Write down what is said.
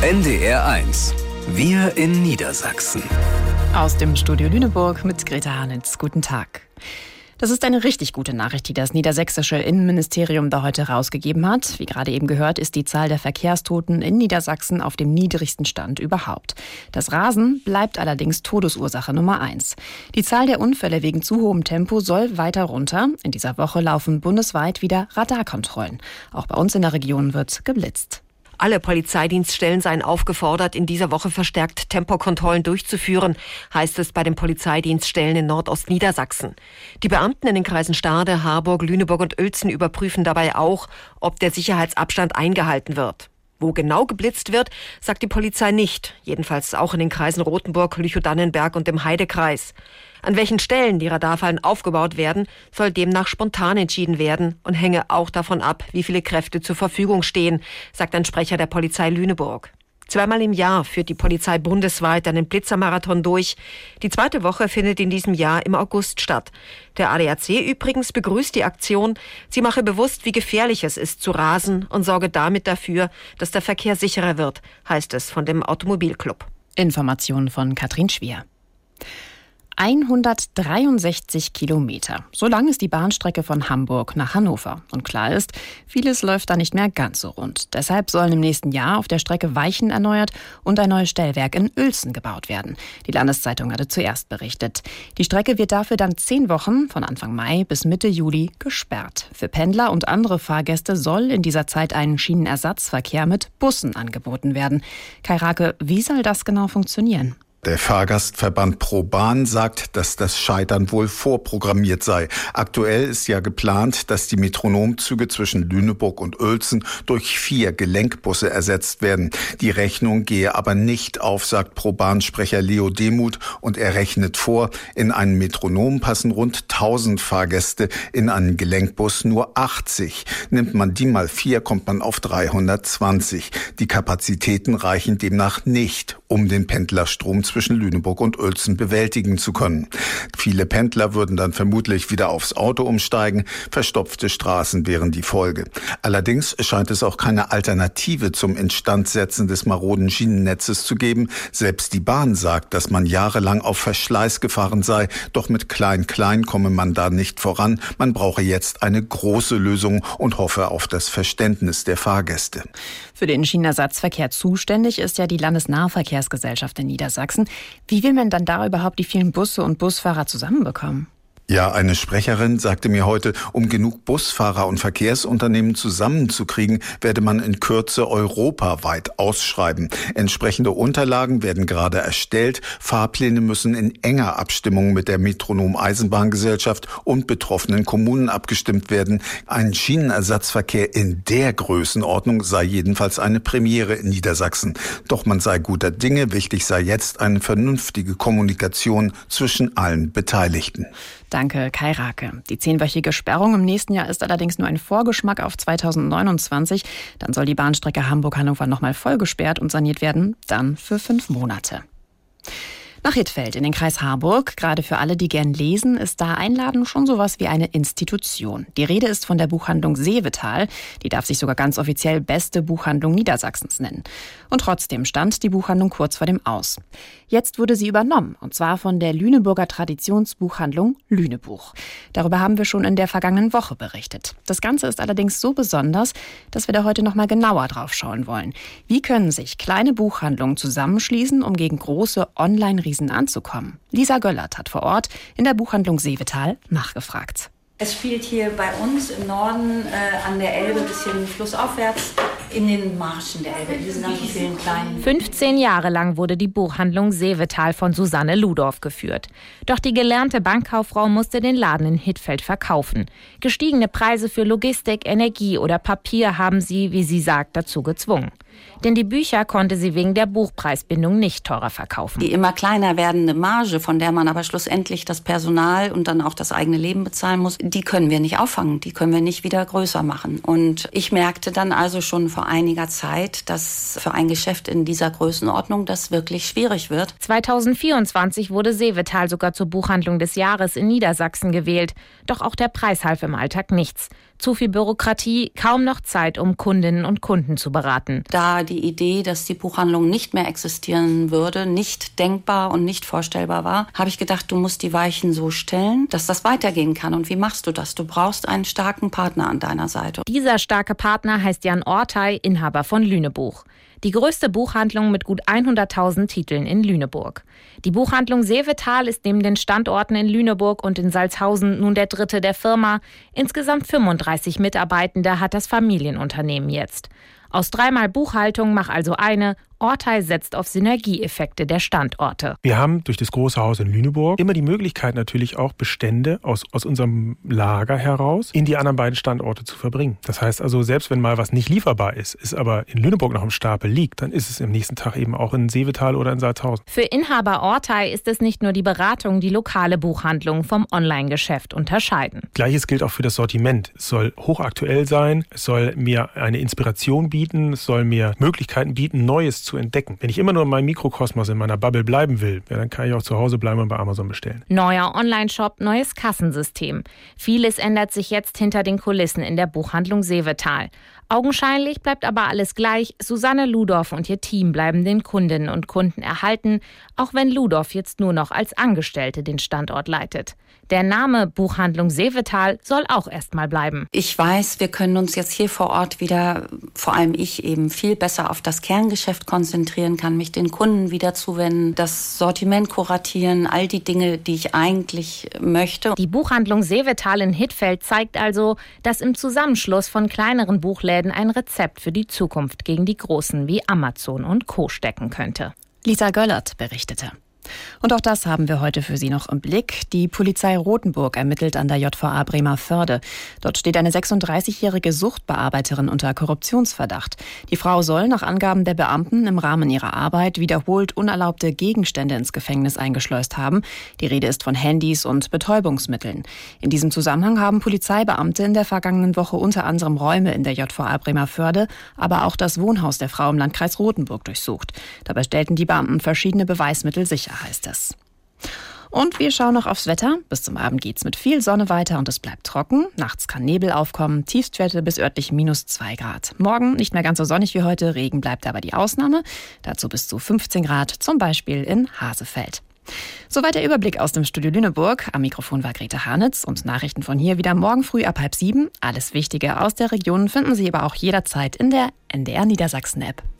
NDR1. Wir in Niedersachsen. Aus dem Studio Lüneburg mit Greta Hanitz. Guten Tag. Das ist eine richtig gute Nachricht, die das niedersächsische Innenministerium da heute rausgegeben hat. Wie gerade eben gehört, ist die Zahl der Verkehrstoten in Niedersachsen auf dem niedrigsten Stand überhaupt. Das Rasen bleibt allerdings Todesursache Nummer 1. Die Zahl der Unfälle wegen zu hohem Tempo soll weiter runter. In dieser Woche laufen bundesweit wieder Radarkontrollen. Auch bei uns in der Region wird geblitzt. Alle Polizeidienststellen seien aufgefordert, in dieser Woche verstärkt Tempokontrollen durchzuführen, heißt es bei den Polizeidienststellen in Nordostniedersachsen. Die Beamten in den Kreisen Stade, Harburg, Lüneburg und Uelzen überprüfen dabei auch, ob der Sicherheitsabstand eingehalten wird. Wo genau geblitzt wird, sagt die Polizei nicht. Jedenfalls auch in den Kreisen Rothenburg, Lüchow-Dannenberg und dem Heidekreis. An welchen Stellen die Radarfallen aufgebaut werden, soll demnach spontan entschieden werden und hänge auch davon ab, wie viele Kräfte zur Verfügung stehen, sagt ein Sprecher der Polizei Lüneburg. 2-mal im Jahr führt die Polizei bundesweit einen Blitzermarathon durch. Die zweite Woche findet in diesem Jahr im August statt. Der ADAC übrigens begrüßt die Aktion. Sie mache bewusst, wie gefährlich es ist zu rasen und sorge damit dafür, dass der Verkehr sicherer wird, heißt es von dem Automobilclub. Informationen von Katrin Schwier. 163 Kilometer. So lang ist die Bahnstrecke von Hamburg nach Hannover. Und klar ist, vieles läuft da nicht mehr ganz so rund. Deshalb sollen im nächsten Jahr auf der Strecke Weichen erneuert und ein neues Stellwerk in Uelzen gebaut werden. Die Landeszeitung hatte zuerst berichtet. Die Strecke wird dafür dann 10 Wochen, von Anfang Mai bis Mitte Juli, gesperrt. Für Pendler und andere Fahrgäste soll in dieser Zeit ein Schienenersatzverkehr mit Bussen angeboten werden. Kai Rake, wie soll das genau funktionieren? Der Fahrgastverband ProBahn sagt, dass das Scheitern wohl vorprogrammiert sei. Aktuell ist ja geplant, dass die Metronomzüge zwischen Lüneburg und Uelzen durch 4 Gelenkbusse ersetzt werden. Die Rechnung gehe aber nicht auf, sagt ProBahn-Sprecher Leo Demuth, und er rechnet vor, in einen Metronom passen rund 1000 Fahrgäste, in einen Gelenkbus nur 80. Nimmt man die mal 4, kommt man auf 320. Die Kapazitäten reichen demnach nicht, um den Pendlerstrom zwischen Lüneburg und Uelzen bewältigen zu können. Viele Pendler würden dann vermutlich wieder aufs Auto umsteigen. Verstopfte Straßen wären die Folge. Allerdings scheint es auch keine Alternative zum Instandsetzen des maroden Schienennetzes zu geben. Selbst die Bahn sagt, dass man jahrelang auf Verschleiß gefahren sei. Doch mit Klein-Klein komme man da nicht voran. Man brauche jetzt eine große Lösung und hoffe auf das Verständnis der Fahrgäste. Für den Schienenersatzverkehr zuständig ist ja die Landesnahverkehrsgesellschaft in Niedersachsen. Wie will man dann da überhaupt die vielen Busse und Busfahrer zusammenbekommen? Ja, eine Sprecherin sagte mir heute, um genug Busfahrer und Verkehrsunternehmen zusammenzukriegen, werde man in Kürze europaweit ausschreiben. Entsprechende Unterlagen werden gerade erstellt. Fahrpläne müssen in enger Abstimmung mit der Metronom-Eisenbahngesellschaft und betroffenen Kommunen abgestimmt werden. Ein Schienenersatzverkehr in der Größenordnung sei jedenfalls eine Premiere in Niedersachsen. Doch man sei guter Dinge. Wichtig sei jetzt eine vernünftige Kommunikation zwischen allen Beteiligten. Danke, Kai Rake. Die 10-wöchige Sperrung im nächsten Jahr ist allerdings nur ein Vorgeschmack auf 2029. Dann soll die Bahnstrecke Hamburg-Hannover nochmal voll gesperrt und saniert werden, dann für 5 Monate. Nach Hittfeld in den Kreis Harburg. Gerade für alle, die gern lesen, ist da Einladen schon sowas wie eine Institution. Die Rede ist von der Buchhandlung Seevetal. Die darf sich sogar ganz offiziell beste Buchhandlung Niedersachsens nennen. Und trotzdem stand die Buchhandlung kurz vor dem Aus. Jetzt wurde sie übernommen, und zwar von der Lüneburger Traditionsbuchhandlung Lünebuch. Darüber haben wir schon in der vergangenen Woche berichtet. Das Ganze ist allerdings so besonders, dass wir da heute noch mal genauer drauf schauen wollen. Wie können sich kleine Buchhandlungen zusammenschließen, um gegen große Online-Riesen anzukommen? Lisa Göllert hat vor Ort in der Buchhandlung Seevetal nachgefragt. Es spielt hier bei uns im Norden an der Elbe ein bisschen flussaufwärts in den Marschen der Elbe, in diesen ganzen vielen kleinen... 15 Jahre lang wurde die Buchhandlung Seevetal von Susanne Ludorf geführt. Doch die gelernte Bankkauffrau musste den Laden in Hittfeld verkaufen. Gestiegene Preise für Logistik, Energie oder Papier haben sie, wie sie sagt, dazu gezwungen. Denn die Bücher konnte sie wegen der Buchpreisbindung nicht teurer verkaufen. Die immer kleiner werdende Marge, von der man aber schlussendlich das Personal und dann auch das eigene Leben bezahlen muss, die können wir nicht auffangen, die können wir nicht wieder größer machen. Und ich merkte dann also schon vor einiger Zeit, dass für ein Geschäft in dieser Größenordnung das wirklich schwierig wird. 2024 wurde Seevetal sogar zur Buchhandlung des Jahres in Niedersachsen gewählt. Doch auch der Preis half im Alltag nichts. Zu viel Bürokratie, kaum noch Zeit, um Kundinnen und Kunden zu beraten. Da die Idee, dass die Buchhandlung nicht mehr existieren würde, nicht denkbar und nicht vorstellbar war, habe ich gedacht, du musst die Weichen so stellen, dass das weitergehen kann. Und wie machst du das? Du brauchst einen starken Partner an deiner Seite. Dieser starke Partner heißt Jan Ortey, Inhaber von Lünebuch. Die größte Buchhandlung mit gut 100.000 Titeln in Lüneburg. Die Buchhandlung Seevetal ist neben den Standorten in Lüneburg und in Salzhausen nun der dritte der Firma. Insgesamt 35 Mitarbeitende hat das Familienunternehmen jetzt. Aus 3-mal Buchhaltung mach also eine. Ortey setzt auf Synergieeffekte der Standorte. Wir haben durch das große Haus in Lüneburg immer die Möglichkeit, natürlich auch Bestände aus unserem Lager heraus in die anderen beiden Standorte zu verbringen. Das heißt also, selbst wenn mal was nicht lieferbar ist aber in Lüneburg noch im Stapel liegt, dann ist es am nächsten Tag eben auch in Seevetal oder in Salzhausen. Für Inhaber Ortey ist es nicht nur die Beratung, die lokale Buchhandlung vom Online-Geschäft unterscheiden. Gleiches gilt auch für das Sortiment. Es soll hochaktuell sein, es soll mir eine Inspiration bieten, es soll mir Möglichkeiten bieten, Neues zu entdecken. Wenn ich immer nur in meinem Mikrokosmos, in meiner Bubble bleiben will, dann kann ich auch zu Hause bleiben und bei Amazon bestellen. Neuer Online-Shop, neues Kassensystem. Vieles ändert sich jetzt hinter den Kulissen in der Buchhandlung Seevetal. Augenscheinlich bleibt aber alles gleich. Susanne Ludorf und ihr Team bleiben den Kundinnen und Kunden erhalten, auch wenn Ludorf jetzt nur noch als Angestellte den Standort leitet. Der Name Buchhandlung Seevetal soll auch erstmal bleiben. Ich weiß, wir können uns jetzt hier vor Ort wieder, vor allem ich eben, viel besser auf das Kerngeschäft konzentrieren, kann mich den Kunden wieder zuwenden, das Sortiment kuratieren, all die Dinge, die ich eigentlich möchte. Die Buchhandlung Seevetal in Hittfeld zeigt also, dass im Zusammenschluss von kleineren Buchläden ein Rezept für die Zukunft gegen die großen wie Amazon und Co. stecken könnte. Lisa Göllert berichtete. Und auch das haben wir heute für Sie noch im Blick. Die Polizei Rothenburg ermittelt an der JVA Bremervörde. Dort steht eine 36-jährige Suchtbearbeiterin unter Korruptionsverdacht. Die Frau soll nach Angaben der Beamten im Rahmen ihrer Arbeit wiederholt unerlaubte Gegenstände ins Gefängnis eingeschleust haben. Die Rede ist von Handys und Betäubungsmitteln. In diesem Zusammenhang haben Polizeibeamte in der vergangenen Woche unter anderem Räume in der JVA Bremervörde, aber auch das Wohnhaus der Frau im Landkreis Rothenburg durchsucht. Dabei stellten die Beamten verschiedene Beweismittel sicher, heißt es. Und wir schauen noch aufs Wetter. Bis zum Abend geht's mit viel Sonne weiter und es bleibt trocken. Nachts kann Nebel aufkommen, Tiefstwerte bis örtlich -2 Grad. Morgen nicht mehr ganz so sonnig wie heute, Regen bleibt aber die Ausnahme. Dazu bis zu 15 Grad, zum Beispiel in Hasefeld. Soweit der Überblick aus dem Studio Lüneburg. Am Mikrofon war Grete Harnitz und Nachrichten von hier wieder morgen früh ab 6:30. Alles Wichtige aus der Region finden Sie aber auch jederzeit in der NDR Niedersachsen-App.